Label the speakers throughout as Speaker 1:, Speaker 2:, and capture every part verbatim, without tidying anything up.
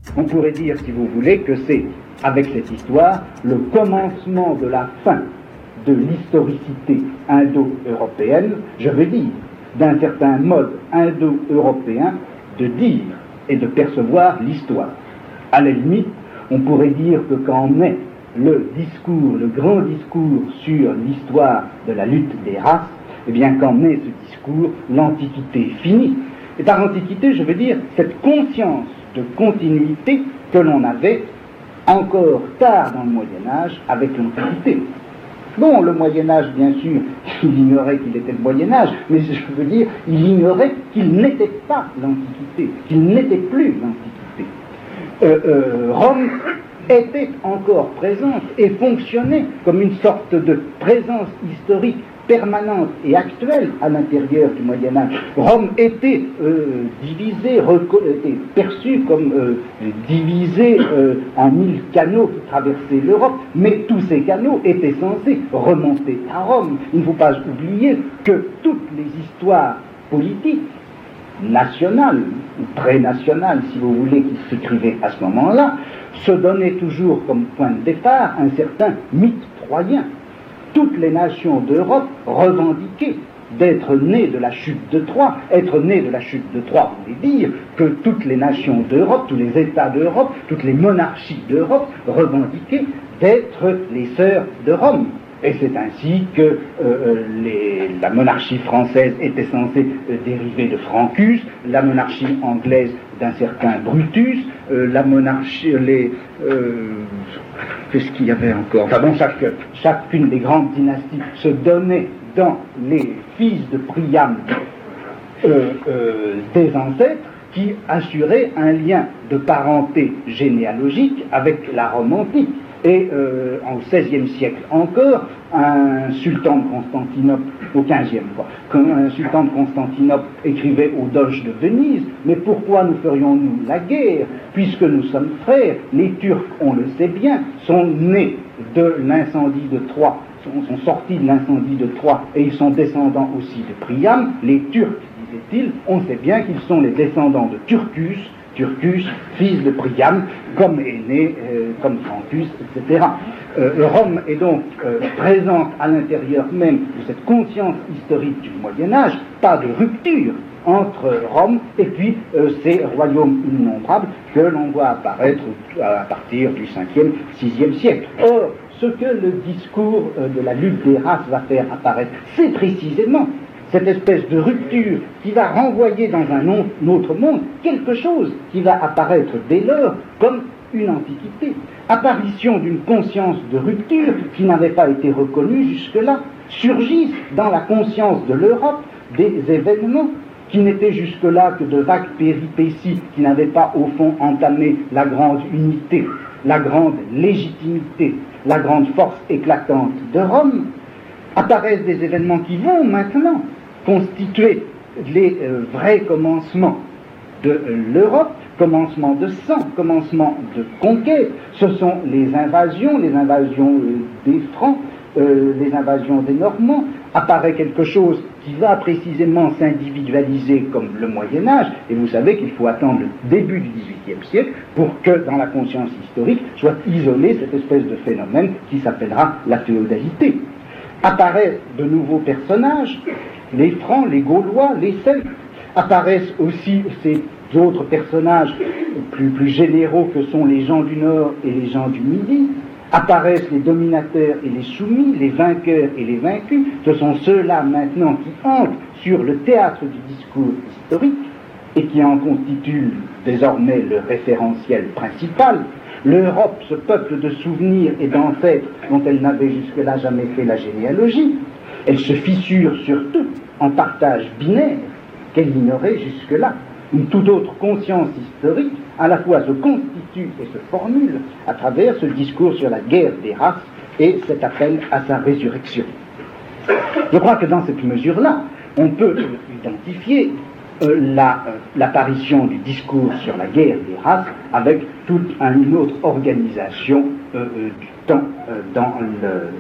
Speaker 1: On pourrait dire, si vous voulez, que c'est, avec cette histoire, le commencement de la fin de l'historicité indo-européenne, je veux dire, d'un certain mode indo-européen de dire et de percevoir l'histoire. À la limite, on pourrait dire que quand naît le discours, le grand discours sur l'histoire de la lutte des races, eh bien, quand naît ce discours, l'Antiquité finit. Et par Antiquité, je veux dire cette conscience de continuité que l'on avait encore tard dans le Moyen-Âge avec l'Antiquité. Bon, le Moyen-Âge, bien sûr, il ignorait qu'il était le Moyen-Âge, mais je veux dire, il ignorait qu'il n'était pas l'Antiquité, qu'il n'était plus l'Antiquité. Euh, euh, Rome était encore présente et fonctionnait comme une sorte de présence historique permanente et actuelle à l'intérieur du Moyen-Âge. Rome était euh, divisée, était perçue comme euh, divisée euh, en mille canaux qui traversaient l'Europe, mais tous ces canaux étaient censés remonter à Rome. Il ne faut pas oublier que toutes les histoires politiques nationales, ou pré-nationales, si vous voulez, qui s'écrivaient à ce moment-là, se donnaient toujours comme point de départ un certain mythe troyen. Toutes les nations d'Europe revendiquaient d'être nées de la chute de Troie. Être nées de la chute de Troie voulait dire que toutes les nations d'Europe, tous les États d'Europe, toutes les monarchies d'Europe revendiquaient d'être les sœurs de Rome. Et c'est ainsi que euh, les, la monarchie française était censée euh, dériver de Francus, la monarchie anglaise d'un certain Brutus, euh, la monarchie, les... Euh, qu'est-ce qu'il y avait encore? Enfin bon, chaque, chacune des grandes dynasties se donnait dans les fils de Priam euh, euh, des ancêtres qui assuraient un lien de parenté généalogique avec la Rome antique. Et euh, au seizième siècle encore, un sultan de Constantinople, au quinzième quoi, un sultan de Constantinople écrivait au doge de Venise, mais pourquoi nous ferions-nous la guerre, puisque nous sommes frères? Les Turcs, on le sait bien, sont nés de l'incendie de Troie, sont, sont sortis de l'incendie de Troie, et ils sont descendants aussi de Priam. Les Turcs, disait-il, on sait bien qu'ils sont les descendants de Turcus, Turcus, fils de Priam, comme est né, euh, comme Francus, et cetera. Euh, Rome est donc euh, présente à l'intérieur même de cette conscience historique du Moyen-Âge, pas de rupture entre Rome et puis euh, ces royaumes innombrables que l'on voit apparaître à partir du cinquième, sixième siècle. Or, ce que le discours euh, de la lutte des races va faire apparaître, c'est précisément cette espèce de rupture qui va renvoyer dans un autre monde quelque chose qui va apparaître dès lors comme une antiquité. Apparition d'une conscience de rupture qui n'avait pas été reconnue jusque-là. Surgissent dans la conscience de l'Europe des événements qui n'étaient jusque-là que de vagues péripéties, qui n'avaient pas au fond entamé la grande unité, la grande légitimité, la grande force éclatante de Rome. Apparaissent des événements qui vont maintenant constituer les euh, vrais commencements de euh, l'Europe, commencement de sang, commencement de conquête. Ce sont les invasions, les invasions euh, des Francs, euh, les invasions des Normands. Apparaît quelque chose qui va précisément s'individualiser comme le Moyen-Âge, et vous savez qu'il faut attendre le début du dix-huitième siècle pour que dans la conscience historique soit isolé cette espèce de phénomène qui s'appellera la féodalité. Apparaissent de nouveaux personnages, les Francs, les Gaulois, les Celtes. Apparaissent aussi ces autres personnages plus, plus généraux que sont les gens du Nord et les gens du Midi. Apparaissent les dominateurs et les soumis, les vainqueurs et les vaincus. Ce sont ceux-là maintenant qui hantent sur le théâtre du discours historique et qui en constituent désormais le référentiel principal. L'Europe, ce peuple de souvenirs et d'ancêtres dont elle n'avait jusque-là jamais fait la généalogie, elle se fissure surtout en partage binaire qu'elle ignorait jusque-là. Une toute autre conscience historique à la fois se constitue et se formule à travers ce discours sur la guerre des races et cet appel à sa résurrection. Je crois que dans cette mesure-là, on peut identifier Euh, la, euh, l'apparition du discours sur la guerre des races avec toute une autre organisation euh, euh, du temps euh, dans le,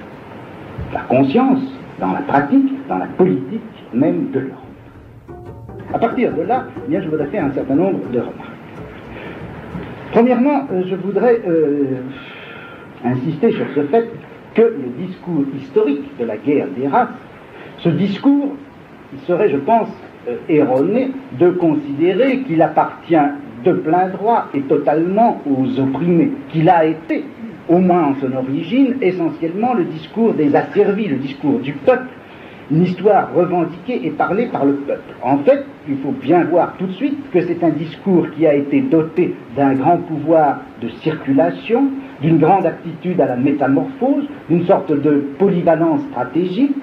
Speaker 1: la conscience, dans la pratique, dans la politique même de l'Europe. À partir de là, eh bien, je voudrais faire un certain nombre de remarques. Premièrement, euh, je voudrais euh, insister sur ce fait que le discours historique de la guerre des races, ce discours, il serait, je pense, euh, erroné de considérer qu'il appartient de plein droit et totalement aux opprimés, qu'il a été, au moins en son origine, essentiellement le discours des asservis, le discours du peuple, une histoire revendiquée et parlée par le peuple. En fait, il faut bien voir tout de suite que c'est un discours qui a été doté d'un grand pouvoir de circulation, d'une grande aptitude à la métamorphose, d'une sorte de polyvalence stratégique.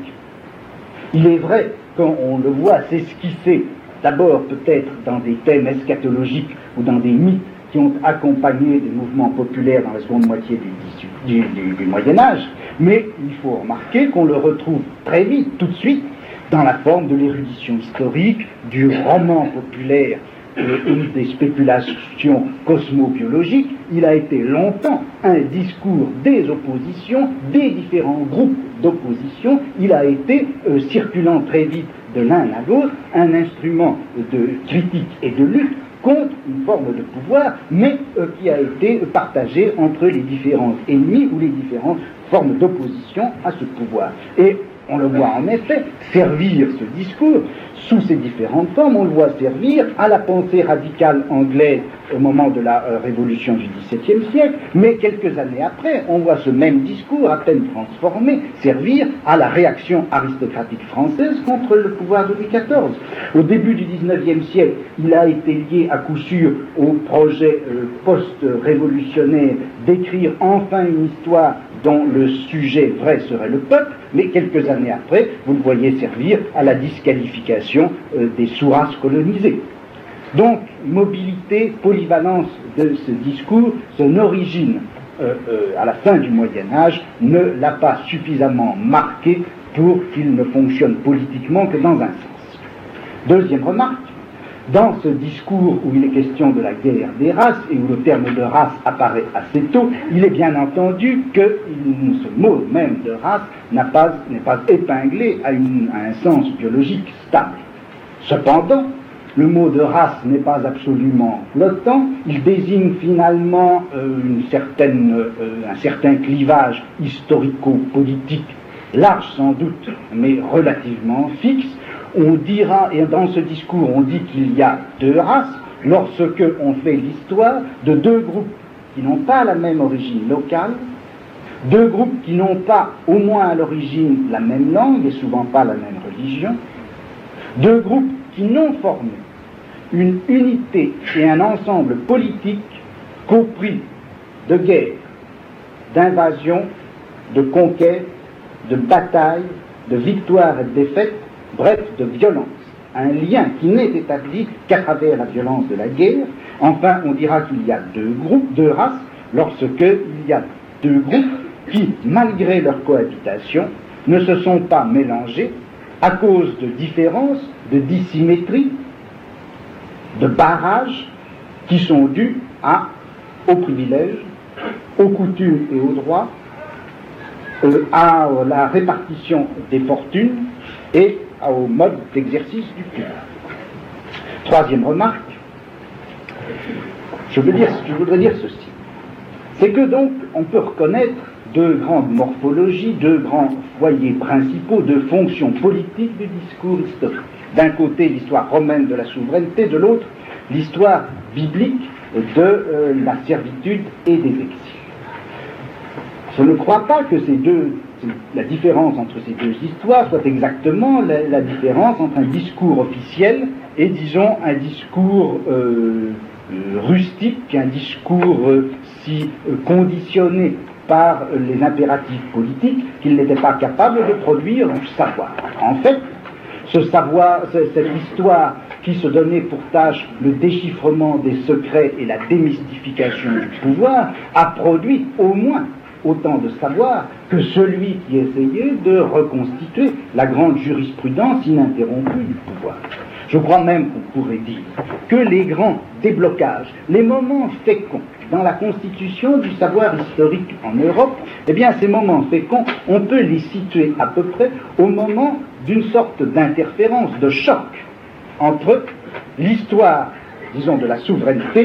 Speaker 1: Il est vrai qu'on le voit s'esquisser, d'abord peut-être dans des thèmes eschatologiques ou dans des mythes qui ont accompagné des mouvements populaires dans la seconde moitié du, du, du, du Moyen-Âge, mais il faut remarquer qu'on le retrouve très vite, tout de suite, dans la forme de l'érudition historique, du roman populaire euh, ou des spéculations cosmobiologiques. Il a été longtemps un discours des oppositions, des différents groupes d'opposition. Il a été, euh, circulant très vite de l'un à l'autre, un instrument de critique et de lutte contre une forme de pouvoir, mais euh, qui a été partagé entre les différents ennemis ou les différentes formes d'opposition à ce pouvoir. Et on le voit en effet servir ce discours sous ses différentes formes. On le voit servir à la pensée radicale anglaise au moment de la euh, révolution du dix-septième siècle, mais quelques années après, on voit ce même discours, à peine transformé, servir à la réaction aristocratique française contre le pouvoir de Louis quatorze. Au début du dix-neuvième siècle, il a été lié à coup sûr au projet euh, post-révolutionnaire d'écrire enfin une histoire dont le sujet vrai serait le peuple, mais quelques années après, vous le voyez servir à la disqualification euh, des sous-races colonisées. Donc, mobilité, polyvalence de ce discours, son origine euh, euh, à la fin du Moyen-Âge ne l'a pas suffisamment marqué pour qu'il ne fonctionne politiquement que dans un sens. Deuxième remarque, dans ce discours où il est question de la guerre des races et où le terme de race apparaît assez tôt, il est bien entendu que il, ce mot même de race n'a pas, n'est pas épinglé à, une, à un sens biologique stable. Cependant, le mot de race n'est pas absolument flottant, il désigne finalement euh, une certaine, euh, un certain clivage historico-politique, large sans doute, mais relativement fixe. On dira, et dans ce discours on dit qu'il y a deux races, lorsque on fait l'histoire de deux groupes qui n'ont pas la même origine locale, deux groupes qui n'ont pas au moins à l'origine la même langue et souvent pas la même religion, deux groupes qui n'ont formé une unité et un ensemble politique qu'au prix de guerre, d'invasion, de conquête, de bataille, de victoire et de défaite, bref, de violence. Un lien qui n'est établi qu'à travers la violence de la guerre. Enfin, on dira qu'il y a deux groupes, deux races, lorsqu'il y a deux groupes qui, malgré leur cohabitation, ne se sont pas mélangés à cause de différences, de dissymétries, de barrages qui sont dus à, aux privilèges, aux coutumes et aux droits, euh, à la répartition des fortunes et au mode d'exercice du pouvoir. Troisième remarque, je, veux dire, je voudrais dire ceci, c'est que donc on peut reconnaître deux grandes morphologies, deux grands foyers principaux, deux fonctions politiques du discours historique. D'un côté, l'histoire romaine de la souveraineté, de l'autre, l'histoire biblique de euh, la servitude et des exils. Je ne crois pas que ces deux, la différence entre ces deux histoires soit exactement la, la différence entre un discours officiel et, disons, un discours euh, euh, rustique, un discours euh, si euh, conditionné par les impératifs politiques qu'il n'était pas capable de produire du savoir. En fait, ce savoir, cette histoire qui se donnait pour tâche le déchiffrement des secrets et la démystification du pouvoir a produit au moins autant de savoir que celui qui essayait de reconstituer la grande jurisprudence ininterrompue du pouvoir. Je crois même qu'on pourrait dire que les grands déblocages, les moments féconds dans la constitution du savoir historique en Europe, eh bien ces moments féconds, on peut les situer à peu près au moment d'une sorte d'interférence, de choc entre l'histoire, disons, de la souveraineté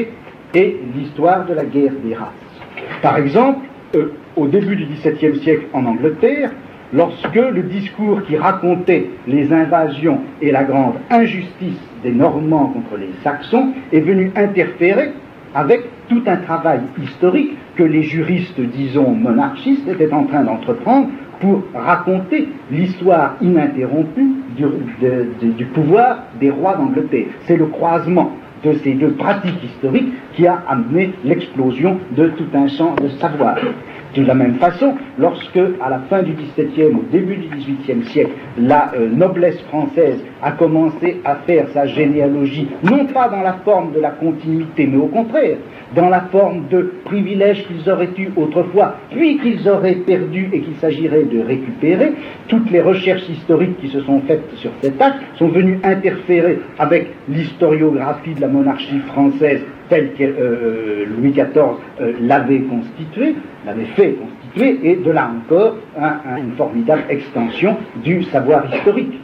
Speaker 1: et l'histoire de la guerre des races. Par exemple, euh, au début du dix-septième siècle en Angleterre, lorsque le discours qui racontait les invasions et la grande injustice des Normands contre les Saxons est venu interférer avec tout un travail historique que les juristes, disons, monarchistes étaient en train d'entreprendre pour raconter l'histoire ininterrompue du, de, de, du pouvoir des rois d'Angleterre. C'est le croisement de ces deux pratiques historiques qui a amené l'explosion de tout un champ de savoir. De la même façon, lorsque, à la fin du dix-septième, au début du dix-huitième siècle, la euh, noblesse française a commencé à faire sa généalogie, non pas dans la forme de la continuité, mais au contraire, dans la forme de privilèges qu'ils auraient eus autrefois, puis qu'ils auraient perdus et qu'il s'agirait de récupérer, toutes les recherches historiques qui se sont faites sur cet acte sont venues interférer avec l'historiographie de la monarchie française telle que euh, Louis quatorze euh, l'avait constituée, l'avait fait constituer, et de là encore un, un, une formidable extension du savoir historique.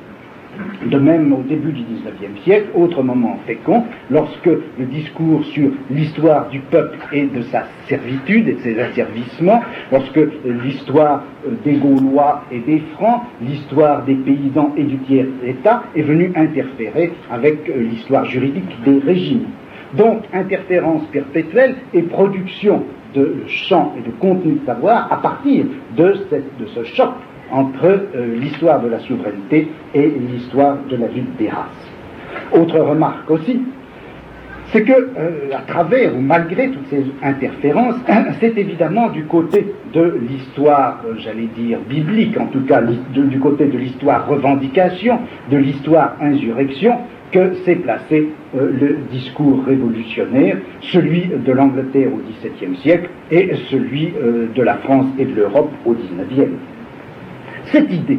Speaker 1: De même, au début du dix-neuvième siècle, autre moment fécond, lorsque le discours sur l'histoire du peuple et de sa servitude et de ses asservissements, lorsque l'histoire des Gaulois et des Francs, l'histoire des paysans et du tiers-État est venue interférer avec l'histoire juridique des régimes. Donc, interférence perpétuelle et production de champs et de contenu de savoir à partir de, cette, de ce choc entre euh, l'histoire de la souveraineté et l'histoire de la lutte des races. Autre remarque aussi, c'est que, euh, à travers ou malgré toutes ces interférences, c'est évidemment du côté de l'histoire, euh, j'allais dire biblique, en tout cas de, du côté de l'histoire revendication, de l'histoire insurrection, que s'est placé euh, le discours révolutionnaire, celui de l'Angleterre au dix-septième siècle et celui euh, de la France et de l'Europe au dix-neuvième. Cette idée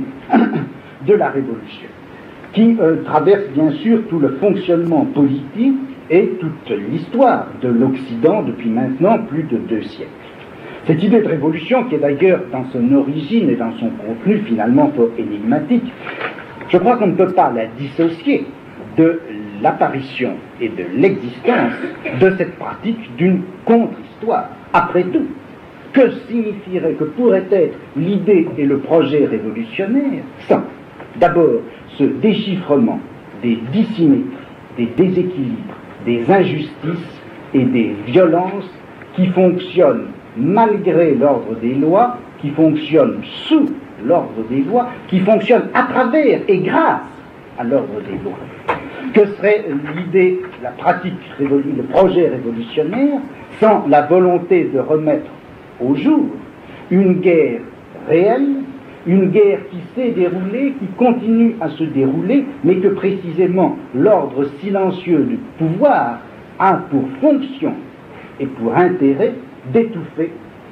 Speaker 1: de la révolution, qui euh, traverse bien sûr tout le fonctionnement politique et toute l'histoire de l'Occident depuis maintenant plus de deux siècles. Cette idée de révolution, qui est d'ailleurs dans son origine et dans son contenu finalement fort énigmatique, je crois qu'on ne peut pas la dissocier de l'apparition et de l'existence de cette pratique d'une contre-histoire. Après tout, que signifierait, que pourrait être l'idée et le projet révolutionnaire sans d'abord ce déchiffrement des dissymétries, des déséquilibres, des injustices et des violences qui fonctionnent malgré l'ordre des lois, qui fonctionnent sous l'ordre des lois, qui fonctionnent à travers et grâce à l'ordre des lois. Que serait l'idée, la pratique, le projet révolutionnaire sans la volonté de remettre au jour une guerre réelle, une guerre qui s'est déroulée, qui continue à se dérouler, mais que précisément l'ordre silencieux du pouvoir a pour fonction et pour intérêt d'étouffer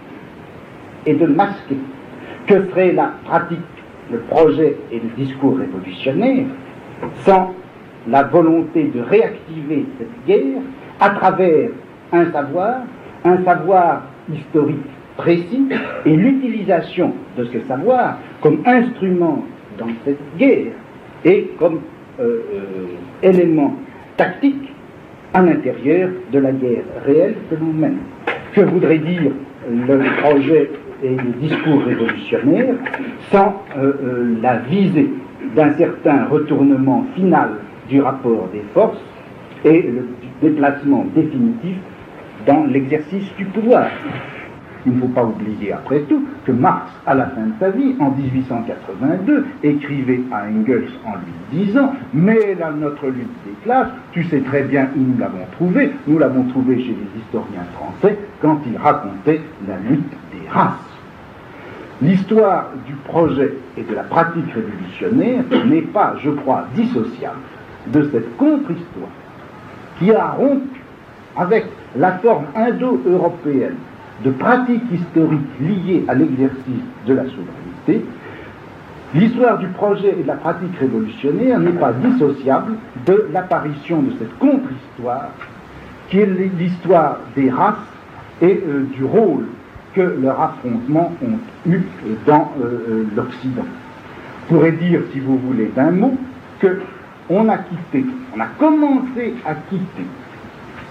Speaker 1: et de masquer. Que serait la pratique, le projet et le discours révolutionnaire sans la volonté de réactiver cette guerre à travers un savoir, un savoir historique précis et l'utilisation de ce savoir comme instrument dans cette guerre et comme euh, euh, élément tactique à l'intérieur de la guerre réelle que l'on mène. Que voudrait dire le projet et le discours révolutionnaire sans euh, euh, la visée d'un certain retournement final du rapport des forces et le déplacement définitif dans l'exercice du pouvoir. Il ne faut pas oublier, après tout, que Marx, à la fin de sa vie, en dix-huit cent quatre-vingt-deux, écrivait à Engels en lui disant « Mais là, notre lutte des classes, tu sais très bien où nous l'avons trouvée, nous l'avons trouvée chez les historiens français quand ils racontaient la lutte des races. » L'histoire du projet et de la pratique révolutionnaire n'est pas, je crois, dissociable de cette contre-histoire qui a rompu avec la forme indo-européenne de pratiques historiques liées à l'exercice de la souveraineté. L'histoire du projet et de la pratique révolutionnaire n'est pas dissociable de l'apparition de cette contre-histoire qui est l'histoire des races et euh, du rôle que leurs affrontements ont eu dans euh, l'Occident. On pourrait dire, si vous voulez, d'un mot, qu'on a quitté, on a commencé à quitter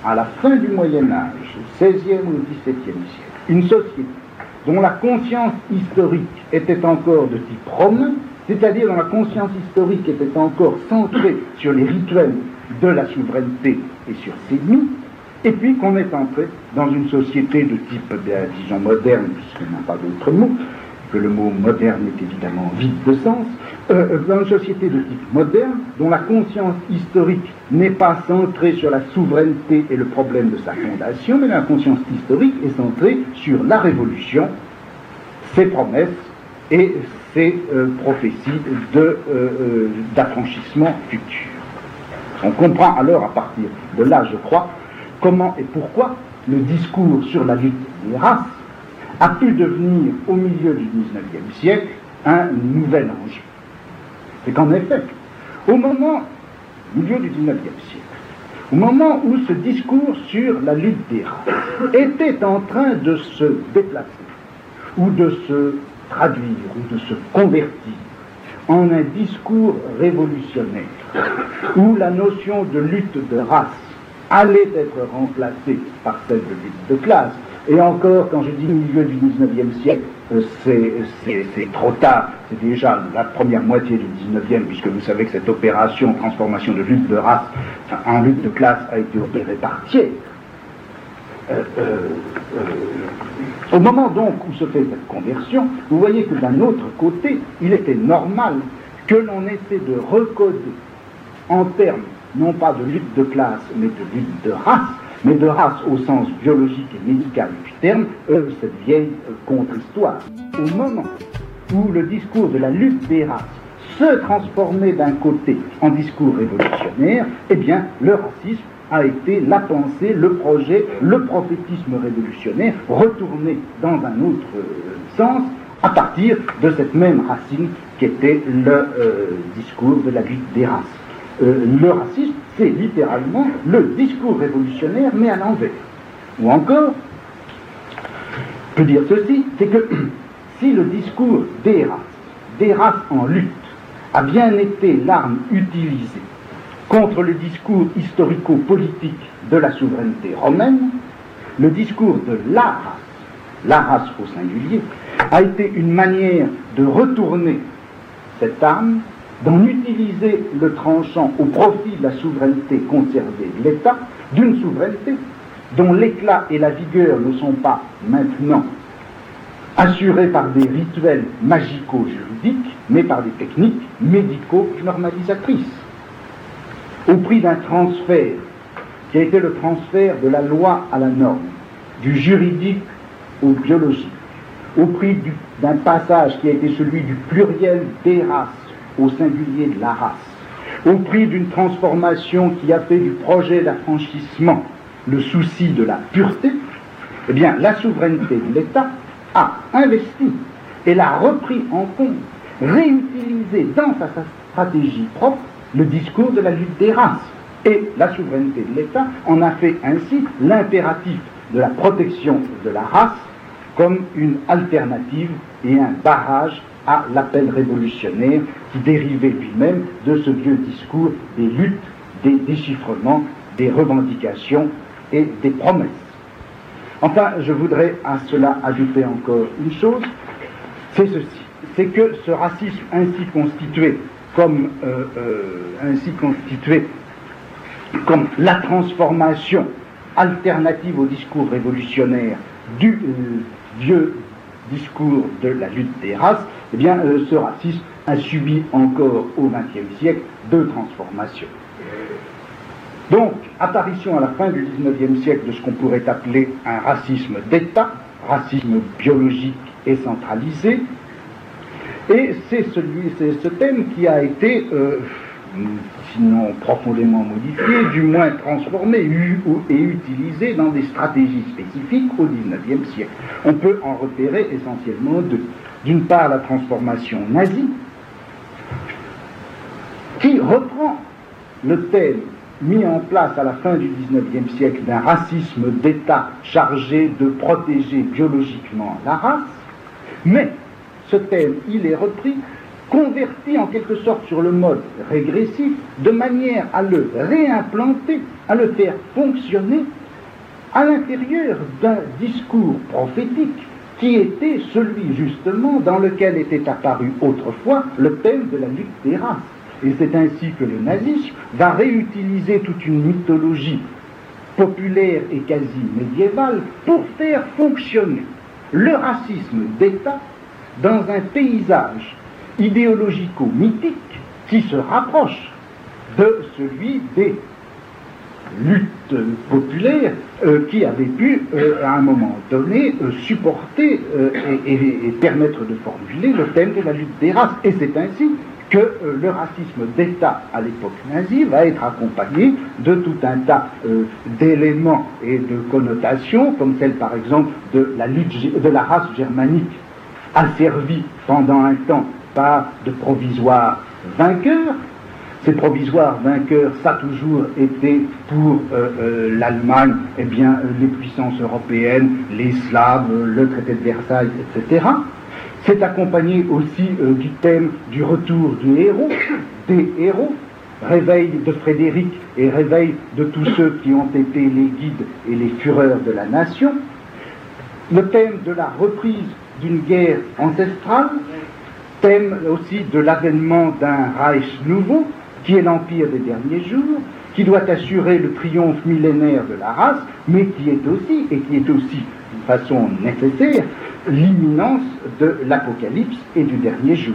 Speaker 1: à la fin du Moyen-Âge, au seizième ou au dix-septième siècle, une société dont la conscience historique était encore de type romain, c'est-à-dire dont la conscience historique était encore centrée sur les rituels de la souveraineté et sur ses mythes, et puis qu'on est entré dans une société de type, bien, disons, moderne, puisqu'il n'y a pas d'autre mot, que le mot moderne est évidemment vide de sens, euh, dans une société de type moderne, dont la conscience historique n'est pas centrée sur la souveraineté et le problème de sa fondation, mais la conscience historique est centrée sur la révolution, ses promesses et ses euh, prophéties de, euh, euh, d'affranchissement futur. On comprend alors, à partir de là, je crois, comment et pourquoi le discours sur la lutte des races a pu devenir, au milieu du dix-neuvième siècle, un nouvel enjeu. C'est qu'en effet, au moment, au milieu du dix-neuvième siècle, au moment où ce discours sur la lutte des races était en train de se déplacer, ou de se traduire, ou de se convertir en un discours révolutionnaire, où la notion de lutte de race allait être remplacée par celle de lutte de classe. Et encore, quand je dis milieu du dix-neuvième siècle, c'est, c'est, c'est trop tard, c'est déjà la première moitié du dix-neuvième, puisque vous savez que cette opération, transformation de lutte de race en lutte de classe, a été opérée par Thiers. Euh, euh, euh, au moment donc où se fait cette conversion, vous voyez que d'un autre côté, il était normal que l'on essaie de recoder en termes, non pas de lutte de classe, mais de lutte de race, mais de race au sens biologique et médical du terme, euh, cette vieille euh, contre-histoire. Au moment où le discours de la lutte des races se transformait d'un côté en discours révolutionnaire, eh bien, le racisme a été la pensée, le projet, le prophétisme révolutionnaire, retourné dans un autre euh, sens, à partir de cette même racine qu'était le euh, discours de la lutte des races. Euh, le racisme, c'est littéralement le discours révolutionnaire, mais à l'envers. Ou encore, je peux dire ceci, c'est que si le discours des races, des races en lutte, a bien été l'arme utilisée contre le discours historico-politique de la souveraineté romaine, le discours de la race, la race au singulier, a été une manière de retourner cette arme, d'en utiliser le tranchant au profit de la souveraineté conservée de l'État, d'une souveraineté dont l'éclat et la vigueur ne sont pas maintenant assurés par des rituels magico-juridiques, mais par des techniques médico-normalisatrices, au prix d'un transfert qui a été le transfert de la loi à la norme, du juridique au biologique, au prix du, d'un passage qui a été celui du pluriel des races au singulier de la race, au prix d'une transformation qui a fait du projet d'affranchissement le souci de la pureté, eh bien, la souveraineté de l'État a investi et l'a repris en compte, réutilisé dans sa stratégie propre le discours de la lutte des races. Et la souveraineté de l'État en a fait ainsi l'impératif de la protection de la race comme une alternative et un barrage à l'appel révolutionnaire qui dérivait lui-même de ce vieux discours des luttes, des déchiffrements, des revendications et des promesses. Enfin, je voudrais à cela ajouter encore une chose, c'est ceci, c'est que ce racisme ainsi constitué comme, euh, euh, ainsi constitué comme la transformation alternative au discours révolutionnaire du euh, vieux discours de la lutte des races, eh bien, euh, ce racisme a subi encore au vingtième siècle deux transformations. Donc, apparition à la fin du dix-neuvième siècle de ce qu'on pourrait appeler un racisme d'État, racisme biologique et centralisé, et c'est, celui, c'est ce thème qui a été, euh, sinon profondément modifié, du moins transformé et utilisé dans des stratégies spécifiques au dix-neuvième siècle. On peut en repérer essentiellement deux. D'une part, la transformation nazie, qui reprend le thème mis en place à la fin du dix-neuvième siècle d'un racisme d'État chargé de protéger biologiquement la race, mais ce thème, il est repris converti en quelque sorte sur le mode régressif, de manière à le réimplanter, à le faire fonctionner à l'intérieur d'un discours prophétique qui était celui justement dans lequel était apparu autrefois le thème de la lutte des races. Et c'est ainsi que le nazisme va réutiliser toute une mythologie populaire et quasi médiévale pour faire fonctionner le racisme d'État dans un paysage idéologico-mythique qui se rapproche de celui des luttes populaires euh, qui avaient pu, euh, à un moment donné, euh, supporter euh, et, et, et permettre de formuler le thème de la lutte des races. Et c'est ainsi que euh, le racisme d'État à l'époque nazie va être accompagné de tout un tas euh, d'éléments et de connotations, comme celle par exemple de la lutte de la race germanique, asservie pendant un temps par de provisoires vainqueurs. Ces provisoires vainqueurs, ça a toujours été pour euh, euh, l'Allemagne, eh bien, euh, les puissances européennes, les Slaves, euh, le traité de Versailles, et cetera. C'est accompagné aussi euh, du thème du retour du héros, des héros, réveil de Frédéric et réveil de tous ceux qui ont été les guides et les fureurs de la nation. Le thème de la reprise d'une guerre ancestrale, thème aussi de l'avènement d'un Reich nouveau, qui est l'Empire des derniers jours, qui doit assurer le triomphe millénaire de la race, mais qui est aussi, et qui est aussi de façon nécessaire, l'imminence de l'Apocalypse et du dernier jour.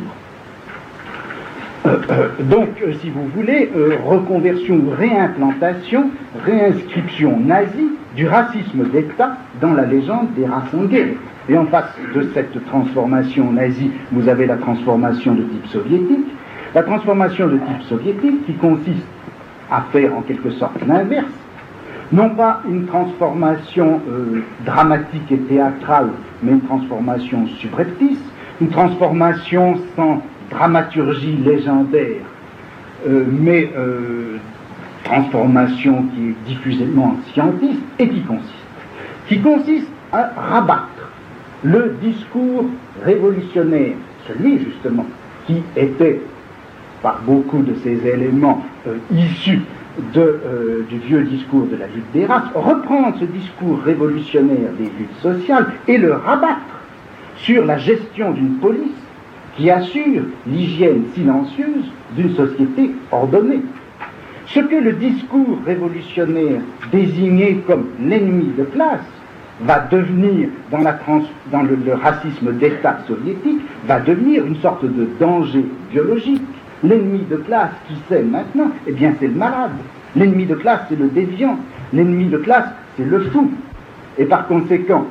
Speaker 1: Euh, euh, donc, euh, si vous voulez, euh, reconversion, réimplantation, réinscription nazie du racisme d'État dans la légende des races en guerre. Et en face de cette transformation nazie, vous avez la transformation de type soviétique, la transformation de type soviétique qui consiste à faire en quelque sorte l'inverse, non pas une transformation euh, dramatique et théâtrale, mais une transformation subreptice, une transformation sans dramaturgie légendaire, euh, mais euh, transformation qui est diffusément scientiste et qui consiste, qui consiste à rabattre le discours révolutionnaire, celui justement qui était par beaucoup de ces éléments euh, issus de, euh, du vieux discours de la lutte des races, reprendre ce discours révolutionnaire des luttes sociales et le rabattre sur la gestion d'une police qui assure l'hygiène silencieuse d'une société ordonnée. Ce que le discours révolutionnaire désignait comme l'ennemi de classe va devenir, dans, la trans, dans le, le racisme d'État soviétique, va devenir une sorte de danger biologique. L'ennemi de classe, qui c'est maintenant? Eh bien, c'est le malade. L'ennemi de classe, c'est le déviant. L'ennemi de classe, c'est le fou. Et par conséquent,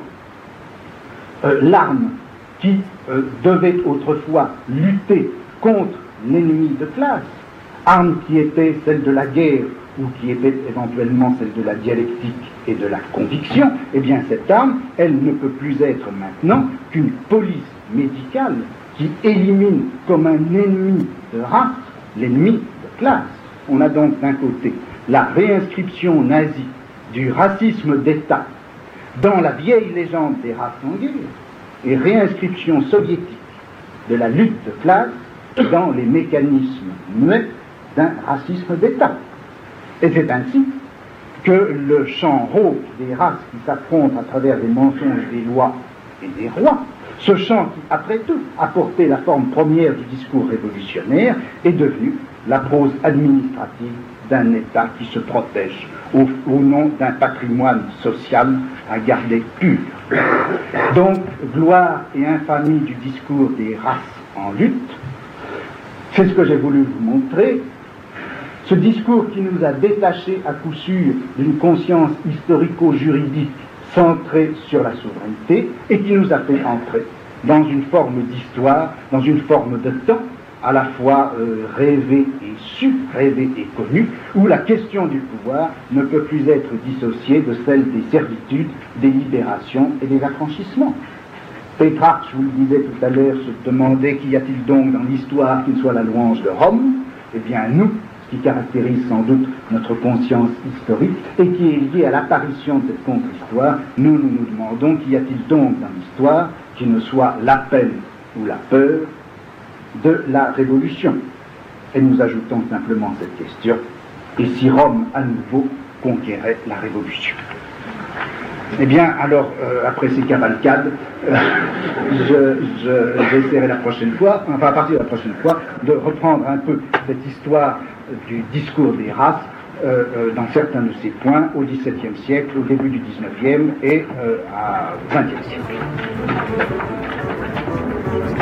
Speaker 1: euh, l'arme qui euh, devait autrefois lutter contre l'ennemi de classe, arme qui était celle de la guerre ou qui était éventuellement celle de la dialectique et de la conviction, eh bien, cette arme, elle ne peut plus être maintenant qu'une police médicale qui élimine comme un ennemi de race l'ennemi de classe. On a donc d'un côté la réinscription nazie du racisme d'État dans la vieille légende des races en guerre et réinscription soviétique de la lutte de classe dans les mécanismes muets d'un racisme d'État. Et c'est ainsi que le champ rauque des races qui s'affrontent à travers les mensonges des lois et des rois, ce champ qui, après tout, a porté la forme première du discours révolutionnaire, est devenu la prose administrative d'un État qui se protège au, au nom d'un patrimoine social à garder pur. Donc, gloire et infamie du discours des races en lutte, c'est ce que j'ai voulu vous montrer. Ce discours qui nous a détachés à coup sûr d'une conscience historico-juridique centrée sur la souveraineté et qui nous a fait entrer dans une forme d'histoire, dans une forme de temps, à la fois euh, rêvée et su, rêvée et connue, où la question du pouvoir ne peut plus être dissociée de celle des servitudes, des libérations et des affranchissements. Pétrarque, je vous le disais tout à l'heure, se demandait qu'y a-t-il donc dans l'histoire qui ne soit la louange de Rome? Eh bien, nous, ce qui caractérise sans doute notre conscience historique et qui est lié à l'apparition de cette contre-histoire, nous nous nous demandons qu'y a-t-il donc dans l'histoire qui ne soit la peine ou la peur de la Révolution. Et nous ajoutons simplement cette question: et si Rome à nouveau conquérait la Révolution? Eh bien, alors, euh, après ces cavalcades, euh, je, je, j'essaierai la prochaine fois, enfin à partir de la prochaine fois, de reprendre un peu cette histoire du discours des races euh, euh, dans certains de ses points au dix-septième siècle, au début du dix-neuvième et euh, à vingtième siècle.